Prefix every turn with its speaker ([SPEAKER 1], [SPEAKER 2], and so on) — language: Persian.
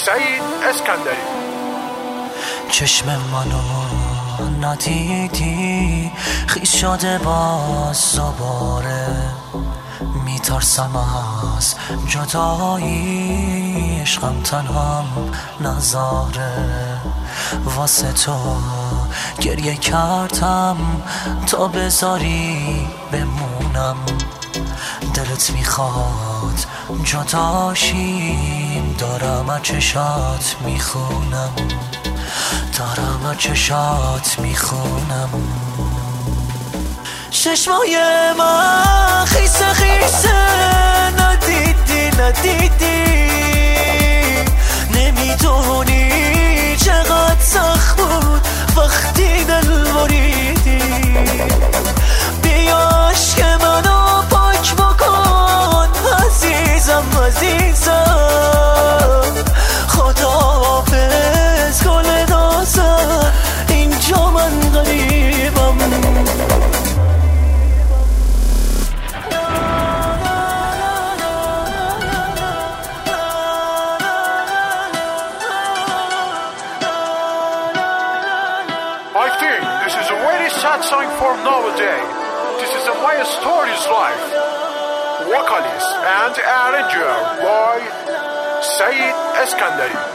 [SPEAKER 1] سعید اسکندری.
[SPEAKER 2] چشم منو ندیدی، خیس شده باز دوباره، میترسم از جدایی، عشقم تنهام نذاره، واسه تو گریه کردم تا بذاری بمونم، دلت میخواد جداشیم، دارم از چشات میخونم، دارم از چشات میخونم. چشمای من خیسه خیسه، ندیدی نمیدونی چقدر سخت بود وقتی دل بریدی، بیاش که منو پاک بکن عزیزم، خداحافظ گل نازم، اینجا من غریبم.
[SPEAKER 1] I think this is a very sad song for nowadays. This is a my story's life. Vocalist and arranger by Saeed Eskandari.